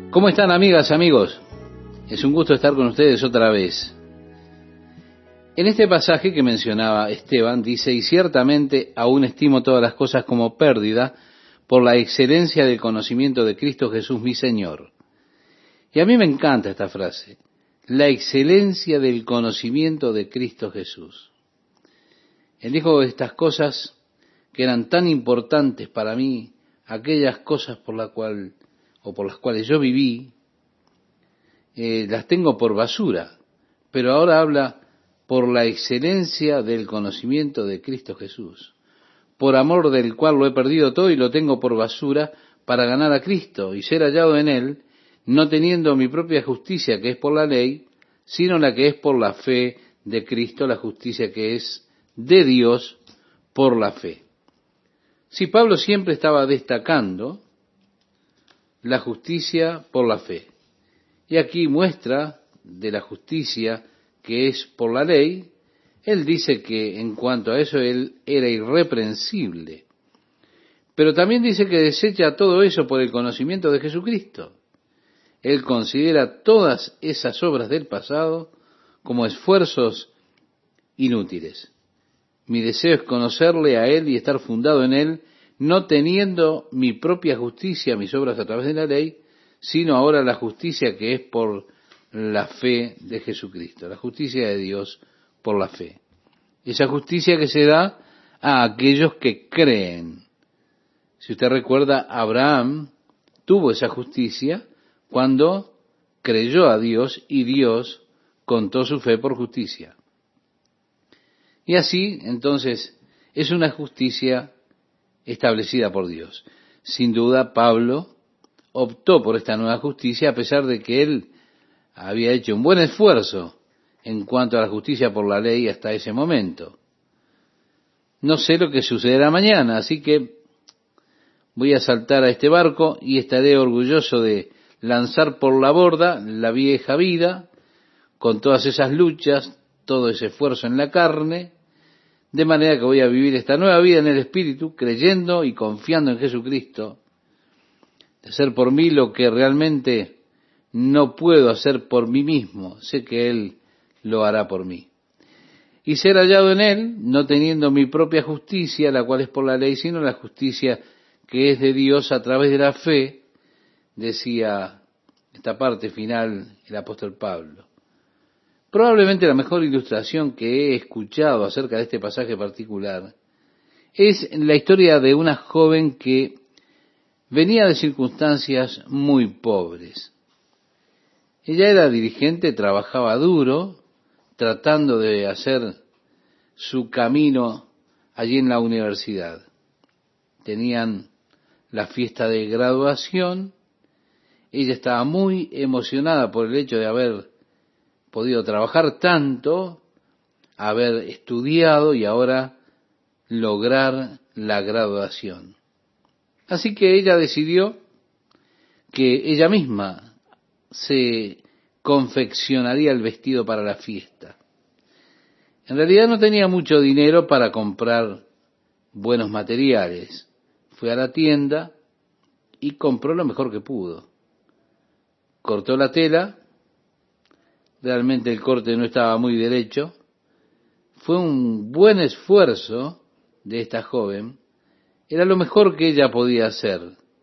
¿Cómo están, amigas, amigos? Es un gusto estar con ustedes otra vez. En este pasaje que mencionaba Esteban, dice, y ciertamente aún estimo todas las cosas como pérdida por la excelencia del conocimiento de Cristo Jesús mi Señor. Y a mí me encanta esta frase, la excelencia del conocimiento de Cristo Jesús. Él dijo estas cosas que eran tan importantes para mí, aquellas cosas por las cuales yo viví, las tengo por basura, pero ahora habla por la excelencia del conocimiento de Cristo Jesús, por amor del cual lo he perdido todo y lo tengo por basura para ganar a Cristo y ser hallado en Él, no teniendo mi propia justicia que es por la ley, sino la que es por la fe de Cristo, la justicia que es de Dios por la fe. Si Pablo siempre estaba destacando la justicia por la fe. Y aquí muestra de la justicia que es por la ley, él dice que en cuanto a eso él era irreprensible. Pero también dice que desecha todo eso por el conocimiento de Jesucristo. Él considera todas esas obras del pasado como esfuerzos inútiles. Mi deseo es conocerle a Él y estar fundado en Él, no teniendo mi propia justicia, mis obras a través de la ley, sino ahora la justicia que es por la fe de Jesucristo, la justicia de Dios por la fe. Esa justicia que se da a aquellos que creen. Si usted recuerda, Abraham tuvo esa justicia cuando creyó a Dios y Dios contó su fe por justicia. Y así, entonces, es una justicia establecida por Dios. Sin duda, Pablo optó por esta nueva justicia a pesar de que él había hecho un buen esfuerzo en cuanto a la justicia por la ley hasta ese momento. No sé lo que sucederá mañana, así que voy a saltar a este barco y estaré orgulloso de lanzar por la borda la vieja vida, con todas esas luchas, todo ese esfuerzo en la carne, de manera que voy a vivir esta nueva vida en el Espíritu, creyendo y confiando en Jesucristo, de hacer por mí lo que realmente no puedo hacer por mí mismo, sé que Él lo hará por mí. Y ser hallado en Él, no teniendo mi propia justicia, la cual es por la ley, sino la justicia que es de Dios a través de la fe, decía esta parte final el apóstol Pablo. Probablemente la mejor ilustración que he escuchado acerca de este pasaje particular es la historia de una joven que venía de circunstancias muy pobres. Ella era dirigente, trabajaba duro, tratando de hacer su camino allí en la universidad. Tenían la fiesta de graduación, ella estaba muy emocionada por el hecho de haber podido trabajar tanto, haber estudiado y ahora lograr la graduación. Así que ella decidió que ella misma se confeccionaría el vestido para la fiesta. En realidad no tenía mucho dinero para comprar buenos materiales. Fue a la tienda y compró lo mejor que pudo. Cortó la tela. Realmente el corte no estaba muy derecho. Fue un buen esfuerzo de esta joven. Era lo mejor que ella podía hacer.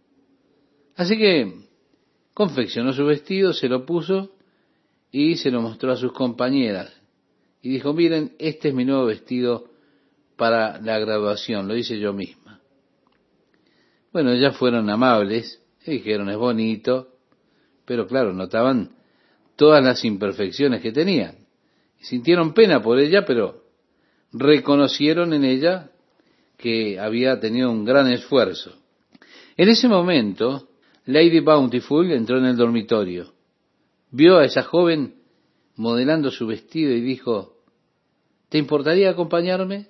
Así que confeccionó su vestido, se lo puso y se lo mostró a sus compañeras. Y dijo, miren, este es mi nuevo vestido para la graduación, lo hice yo misma. Bueno, ellas fueron amables, le dijeron, es bonito, pero claro, notaban todas las imperfecciones que tenían. Sintieron pena por ella, pero reconocieron en ella que había tenido un gran esfuerzo. En ese momento, Lady Bountiful entró en el dormitorio, vio a esa joven modelando su vestido y dijo, ¿te importaría acompañarme?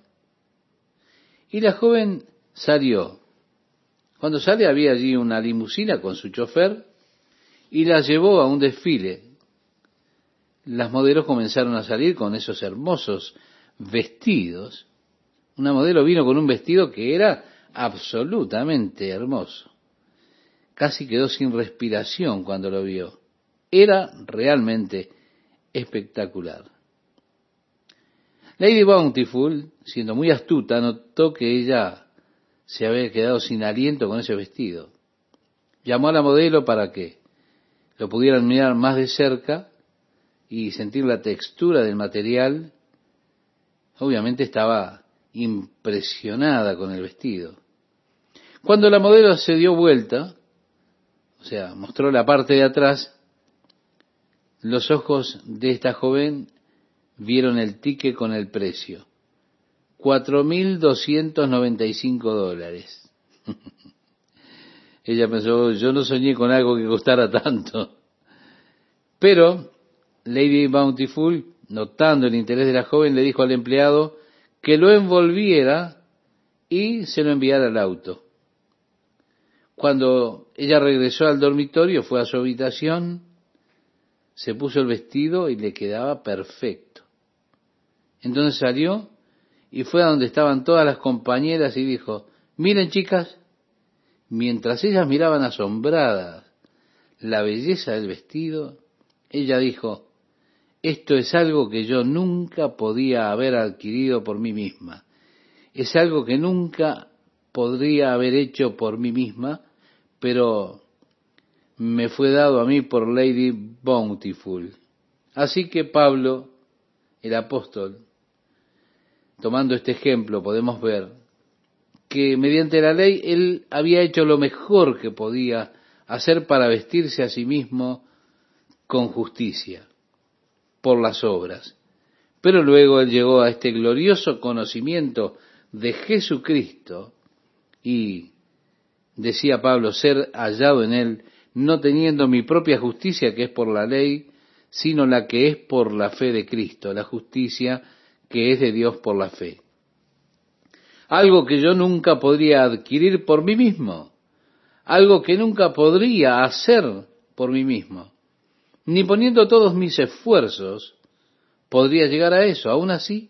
Y la joven salió. Cuando sale había allí una limusina con su chofer y la llevó a un desfile. Las modelos comenzaron a salir con esos hermosos vestidos. Una modelo vino con un vestido que era absolutamente hermoso. casi quedó sin respiración cuando lo vio. Era realmente espectacular. Lady Bountiful, siendo muy astuta, notó que ella se había quedado sin aliento con ese vestido. Llamó a la modelo para que lo pudieran mirar más de cerca y sentir la textura del material. Obviamente estaba impresionada con el vestido. Cuando la modelo se dio vuelta, o sea, mostró la parte de atrás, los ojos de esta joven vieron el ticket con el precio. $4,295. Ella pensó, yo no soñé con algo que costara tanto. Pero Lady Bountiful, notando el interés de la joven, le dijo al empleado que lo envolviera y se lo enviara al auto. Cuando ella regresó al dormitorio, fue a su habitación, se puso el vestido y le quedaba perfecto. Entonces salió y fue a donde estaban todas las compañeras y dijo, miren chicas, mientras ellas miraban asombradas la belleza del vestido, ella dijo, esto es algo que yo nunca podía haber adquirido por mí misma. Es algo que nunca podría haber hecho por mí misma, pero me fue dado a mí por Lady Bountiful. Así que Pablo, el apóstol, tomando este ejemplo, podemos ver que mediante la ley él había hecho lo mejor que podía hacer para vestirse a sí mismo con justicia por las obras. Pero luego él llegó a este glorioso conocimiento de Jesucristo y decía Pablo, ser hallado en él, no teniendo mi propia justicia que es por la ley, sino la que es por la fe de Cristo, la justicia que es de Dios por la fe. Algo que yo nunca podría adquirir por mí mismo, algo que nunca podría hacer por mí mismo, ni poniendo todos mis esfuerzos podría llegar a eso. Aún así,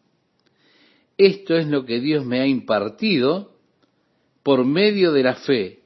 esto es lo que Dios me ha impartido por medio de la fe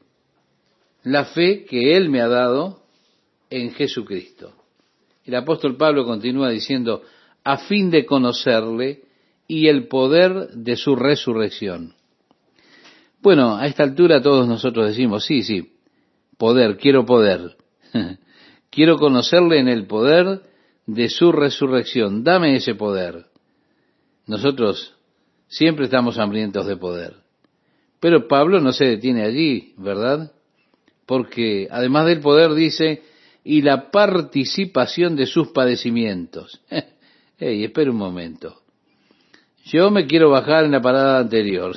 que Él me ha dado en Jesucristo. El apóstol Pablo continúa diciendo, a fin de conocerle y el poder de su resurrección. Bueno, a esta altura todos nosotros decimos, sí, poder, quiero poder. Quiero conocerle en el poder de su resurrección. Dame ese poder. Nosotros siempre estamos hambrientos de poder. Pero Pablo no se detiene allí, ¿verdad? Porque además del poder dice, y la participación de sus padecimientos. Espera un momento. Yo me quiero bajar en la parada anterior.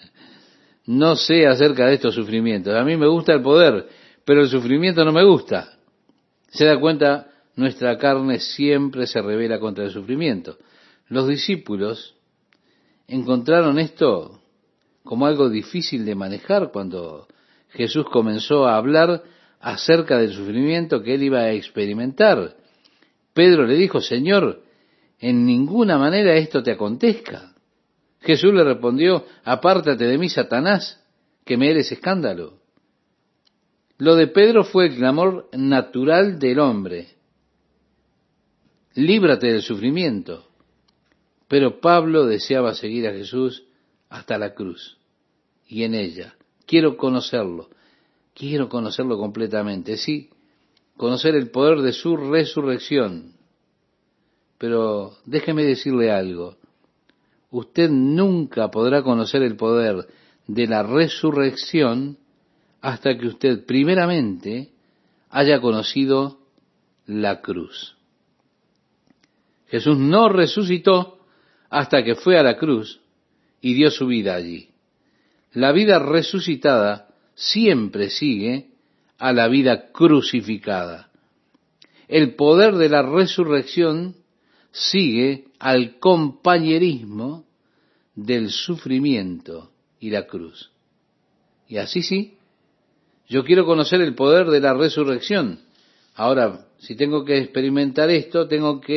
No sé acerca de estos sufrimientos. A mí me gusta el poder, pero el sufrimiento no me gusta. Se da cuenta, nuestra carne siempre se rebela contra el sufrimiento. Los discípulos encontraron esto como algo difícil de manejar cuando Jesús comenzó a hablar acerca del sufrimiento que él iba a experimentar. Pedro le dijo, Señor, en ninguna manera esto te acontezca. Jesús le respondió, apártate de mí, Satanás, que me eres escándalo. Lo de Pedro fue el clamor natural del hombre. Líbrate del sufrimiento. Pero Pablo deseaba seguir a Jesús hasta la cruz. Y en ella, quiero conocerlo completamente. Sí, conocer el poder de su resurrección. Pero déjeme decirle algo. Usted nunca podrá conocer el poder de la resurrección hasta que usted primeramente haya conocido la cruz. Jesús no resucitó hasta que fue a la cruz y dio su vida allí. La vida resucitada siempre sigue a la vida crucificada. El poder de la resurrección sigue al compañerismo del sufrimiento y la cruz. Y así sí, yo quiero conocer el poder de la resurrección. Ahora, si tengo que experimentar esto,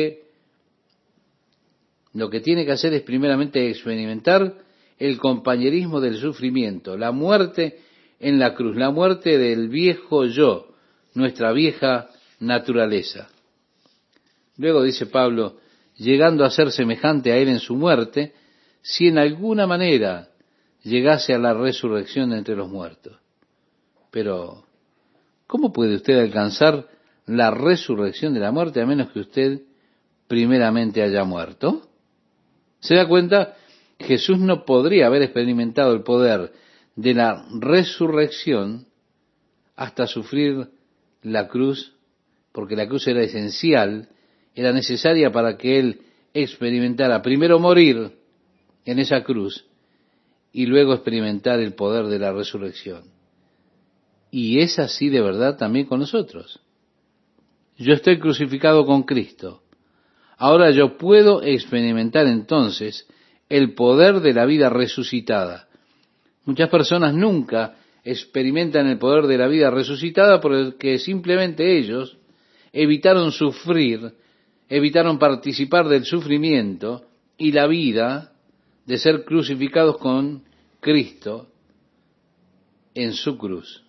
lo que tiene que hacer es primeramente experimentar el compañerismo del sufrimiento, la muerte en la cruz, la muerte del viejo yo, nuestra vieja naturaleza. Luego dice Pablo, llegando a ser semejante a él en su muerte, si en alguna manera llegase a la resurrección de entre los muertos. Pero, ¿cómo puede usted alcanzar la resurrección de la muerte a menos que usted primeramente haya muerto? ¿Se da cuenta? Jesús no podría haber experimentado el poder de la resurrección hasta sufrir la cruz, porque la cruz era esencial, era necesaria para que él experimentara primero morir en esa cruz y luego experimentar el poder de la resurrección. Y es así de verdad también con nosotros. Yo estoy crucificado con Cristo. Ahora yo puedo experimentar entonces el poder de la vida resucitada. Muchas personas nunca experimentan el poder de la vida resucitada porque simplemente ellos evitaron sufrir, evitaron participar del sufrimiento y la vida de ser crucificados con Cristo en su cruz.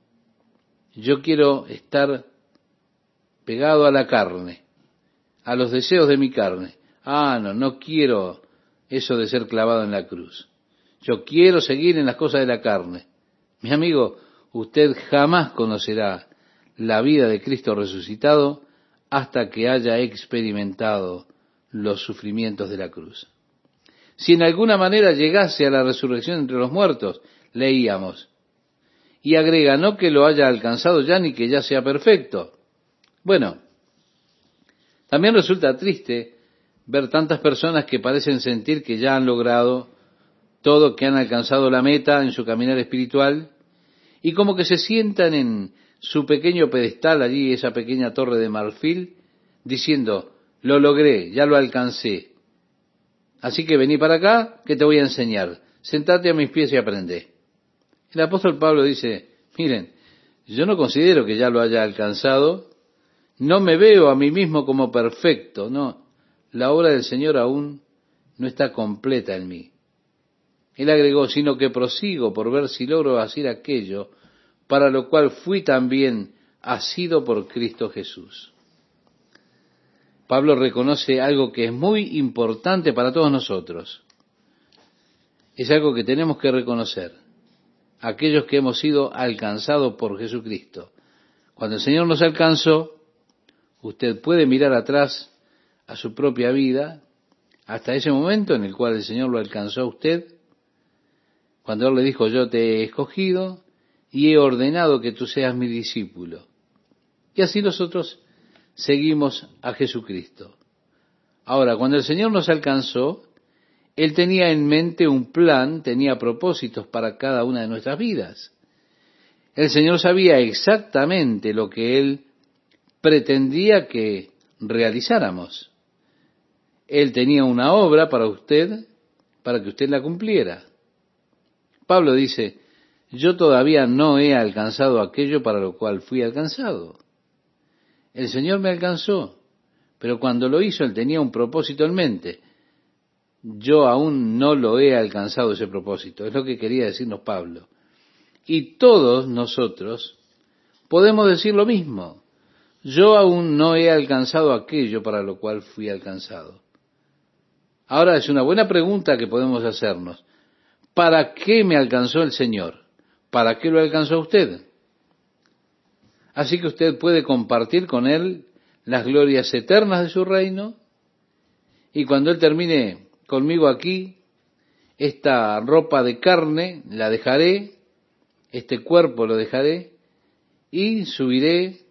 Yo quiero estar pegado a la carne, a los deseos de mi carne. No quiero eso de ser clavado en la cruz. Yo quiero seguir en las cosas de la carne. Mi amigo, usted jamás conocerá la vida de Cristo resucitado hasta que haya experimentado los sufrimientos de la cruz. Si en alguna manera llegase a la resurrección entre los muertos, leíamos, y agrega, no que lo haya alcanzado ya ni que ya sea perfecto. Bueno, también resulta triste ver tantas personas que parecen sentir que ya han logrado todo, que han alcanzado la meta en su caminar espiritual, y como que se sientan en su pequeño pedestal allí, esa pequeña torre de marfil, diciendo, lo logré, ya lo alcancé. Así que vení para acá, que te voy a enseñar. Sentate a mis pies y aprende. El apóstol Pablo dice, miren, yo no considero que ya lo haya alcanzado, no me veo a mí mismo como perfecto, no, la obra del Señor aún no está completa en mí. Él agregó, sino que prosigo por ver si logro hacer aquello para lo cual fui también asido por Cristo Jesús. Pablo reconoce algo que es muy importante para todos nosotros. Es algo que tenemos que reconocer. Aquellos que hemos sido alcanzados por Jesucristo. Cuando el Señor nos alcanzó, usted puede mirar atrás a su propia vida, hasta ese momento en el cual el Señor lo alcanzó a usted, cuando Él le dijo, yo te he escogido y he ordenado que tú seas mi discípulo. Y así nosotros seguimos a Jesucristo. Ahora, cuando el Señor nos alcanzó, Él tenía en mente un plan, tenía propósitos para cada una de nuestras vidas. El Señor sabía exactamente lo que Él pretendía que realizáramos. Él tenía una obra para usted, para que usted la cumpliera. Pablo dice, yo todavía no he alcanzado aquello para lo cual fui alcanzado. El Señor me alcanzó, pero cuando lo hizo Él tenía un propósito en mente. Yo aún no lo he alcanzado ese propósito, es lo que quería decirnos Pablo. Y todos nosotros podemos decir lo mismo. Yo aún no he alcanzado aquello para lo cual fui alcanzado. Ahora es una buena pregunta que podemos hacernos. ¿Para qué me alcanzó el Señor? ¿Para qué lo alcanzó usted? Así que usted puede compartir con Él las glorias eternas de su reino, y cuando Él termine conmigo aquí, esta ropa de carne la dejaré, este cuerpo lo dejaré, y subiré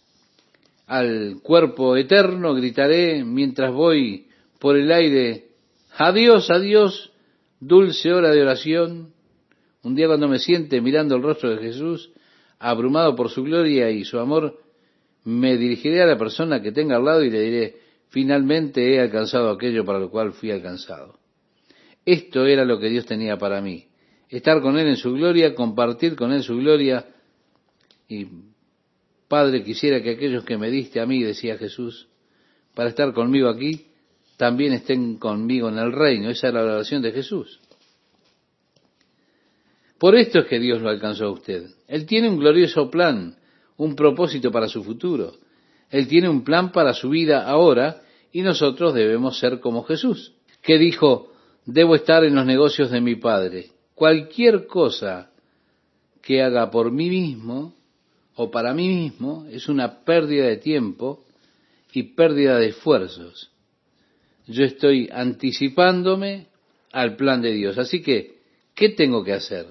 al cuerpo eterno, gritaré mientras voy por el aire, adiós, adiós, dulce hora de oración. Un día cuando me siente mirando el rostro de Jesús, abrumado por su gloria y su amor, me dirigiré a la persona que tenga al lado y le diré, finalmente he alcanzado aquello para lo cual fui alcanzado. Esto era lo que Dios tenía para mí, estar con Él en su gloria, compartir con Él su gloria. Y Padre, quisiera que aquellos que me diste a mí, decía Jesús, para estar conmigo aquí, también estén conmigo en el reino. Esa era la oración de Jesús. Por esto es que Dios lo alcanzó a usted. Él tiene un glorioso plan, un propósito para su futuro. Él tiene un plan para su vida ahora y nosotros debemos ser como Jesús, que dijo, debo estar en los negocios de mi Padre. Cualquier cosa que haga por mí mismo o para mí mismo es una pérdida de tiempo y pérdida de esfuerzos. Yo estoy anticipándome al plan de Dios. Así que, ¿qué tengo que hacer?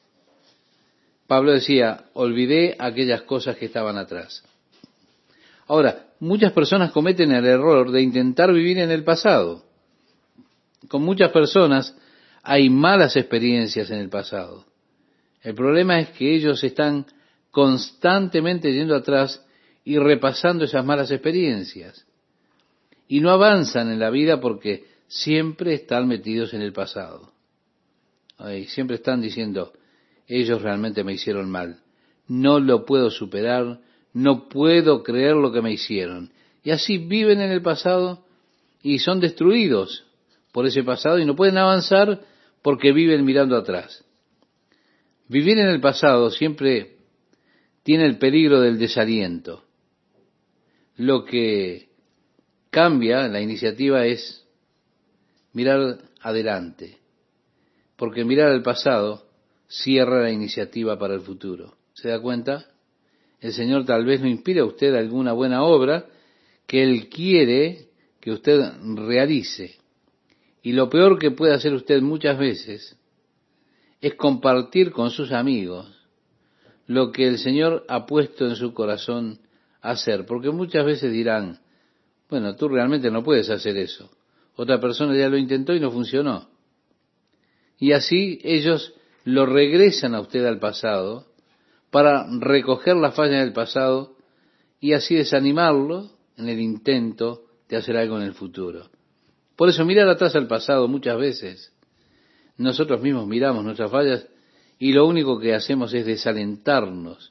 Pablo decía, olvidé aquellas cosas que estaban atrás. Ahora, muchas personas cometen el error de intentar vivir en el pasado. Con muchas personas hay malas experiencias en el pasado. El problema es que ellos están constantemente yendo atrás y repasando esas malas experiencias. Y no avanzan en la vida porque siempre están metidos en el pasado. Y siempre están diciendo, ellos realmente me hicieron mal. No lo puedo superar, no puedo creer lo que me hicieron. Y así viven en el pasado y son destruidos por ese pasado y no pueden avanzar porque viven mirando atrás. Vivir en el pasado siempre tiene el peligro del desaliento. Lo que cambia la iniciativa es mirar adelante, porque mirar al pasado cierra la iniciativa para el futuro. ¿Se da cuenta? El Señor tal vez no inspire a usted alguna buena obra que Él quiere que usted realice. Y lo peor que puede hacer usted muchas veces es compartir con sus amigos lo que el Señor ha puesto en su corazón a hacer. Porque muchas veces dirán, bueno, tú realmente no puedes hacer eso. Otra persona ya lo intentó y no funcionó. Y así ellos lo regresan a usted al pasado para recoger la falla del pasado y así desanimarlo en el intento de hacer algo en el futuro. Por eso mirar atrás al pasado muchas veces, nosotros mismos miramos nuestras fallas y lo único que hacemos es desalentarnos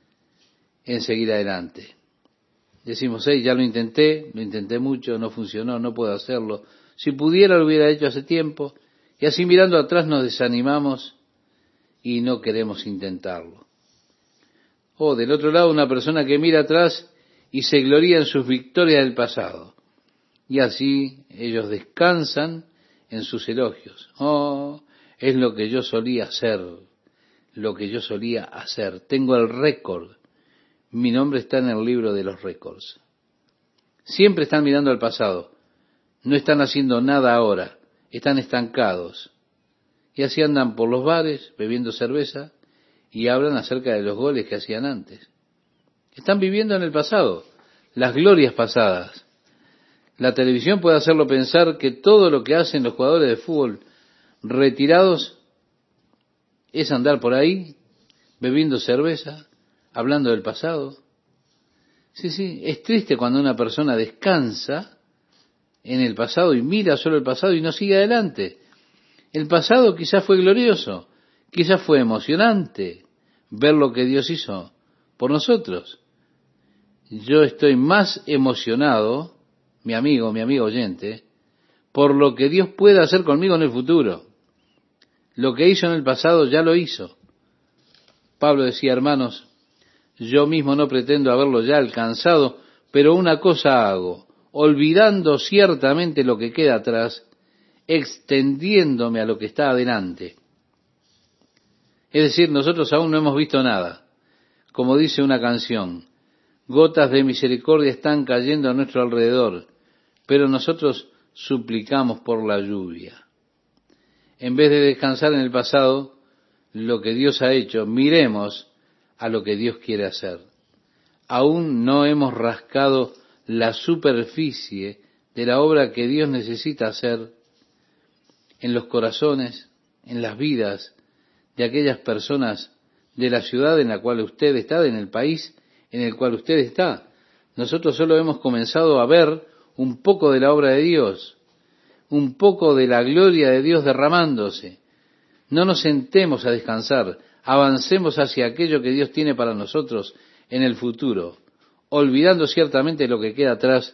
en seguir adelante. Decimos, ya lo intenté mucho, no funcionó, no puedo hacerlo. Si pudiera lo hubiera hecho hace tiempo. Y así mirando atrás nos desanimamos y no queremos intentarlo. O del otro lado, una persona que mira atrás y se gloría en sus victorias del pasado. Y así ellos descansan en sus elogios. Oh, es lo que yo solía hacer, lo que yo solía hacer. Tengo el récord. Mi nombre está en el libro de los récords. Siempre están mirando al pasado. No están haciendo nada ahora. Están estancados. Y así andan por los bares, bebiendo cerveza, y hablan acerca de los goles que hacían antes. Están viviendo en el pasado, las glorias pasadas. La televisión puede hacerlo pensar que todo lo que hacen los jugadores de fútbol retirados es andar por ahí, bebiendo cerveza, hablando del pasado. Sí, es triste cuando una persona descansa en el pasado y mira solo el pasado y no sigue adelante. El pasado quizás fue glorioso, quizás fue emocionante ver lo que Dios hizo por nosotros. Yo estoy más emocionado, mi amigo oyente, por lo que Dios puede hacer conmigo en el futuro. Lo que hizo en el pasado ya lo hizo. Pablo decía, hermanos, yo mismo no pretendo haberlo ya alcanzado, pero una cosa hago, olvidando ciertamente lo que queda atrás, extendiéndome a lo que está adelante. Es decir, nosotros aún no hemos visto nada. Como dice una canción, gotas de misericordia están cayendo a nuestro alrededor, pero nosotros suplicamos por la lluvia. En vez de descansar en el pasado, lo que Dios ha hecho, miremos a lo que Dios quiere hacer. Aún no hemos rascado la superficie de la obra que Dios necesita hacer en los corazones, en las vidas de aquellas personas de la ciudad en la cual usted está, en el país en el cual usted está. Nosotros solo hemos comenzado a ver un poco de la obra de Dios, un poco de la gloria de Dios derramándose. No nos sentemos a descansar, avancemos hacia aquello que Dios tiene para nosotros en el futuro, olvidando ciertamente lo que queda atrás,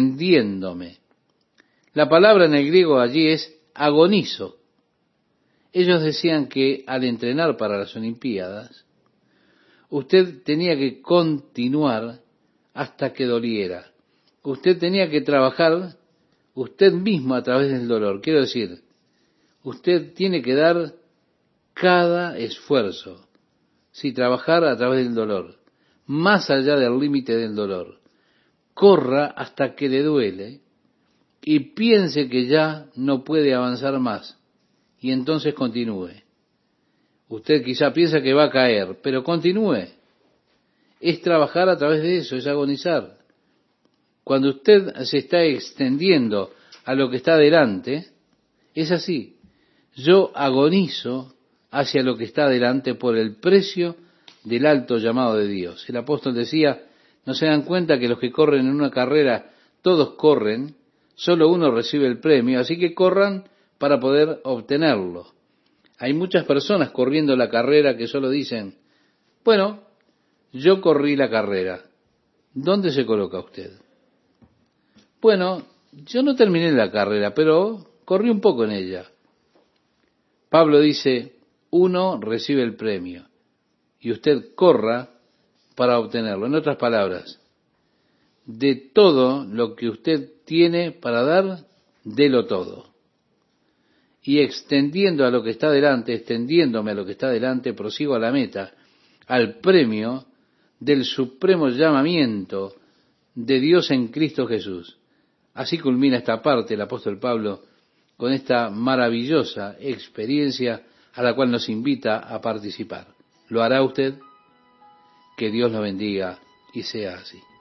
extendiéndome. La palabra en el griego allí es agonizo. Ellos decían que al entrenar para las Olimpiadas, usted tenía que continuar hasta que doliera. Usted tenía que trabajar usted mismo a través del dolor. Quiero decir, usted tiene que dar cada esfuerzo, si trabajar a través del dolor, más allá del límite del dolor. Corra hasta que le duele y piense que ya no puede avanzar más, y entonces continúe. Usted quizá piensa que va a caer, pero continúe. Es trabajar a través de eso, es agonizar. Cuando usted se está extendiendo a lo que está delante, es así. Yo agonizo hacia lo que está delante por el precio del alto llamado de Dios. El apóstol decía, ¿no se dan cuenta que los que corren en una carrera, todos corren, solo uno recibe el premio, así que corran para poder obtenerlo? Hay muchas personas corriendo la carrera que solo dicen, bueno, yo corrí la carrera. ¿Dónde se coloca usted? Bueno, yo no terminé la carrera, pero corrí un poco en ella. Pablo dice, uno recibe el premio y usted corra para obtenerlo. En otras palabras, de todo lo que usted tiene para dar, délo todo. Y extendiendo a lo que está delante, extendiéndome a lo que está delante, prosigo a la meta, al premio del supremo llamamiento de Dios en Cristo Jesús. Así culmina esta parte el apóstol Pablo con esta maravillosa experiencia a la cual nos invita a participar. ¿Lo hará usted? Que Dios lo bendiga y sea así.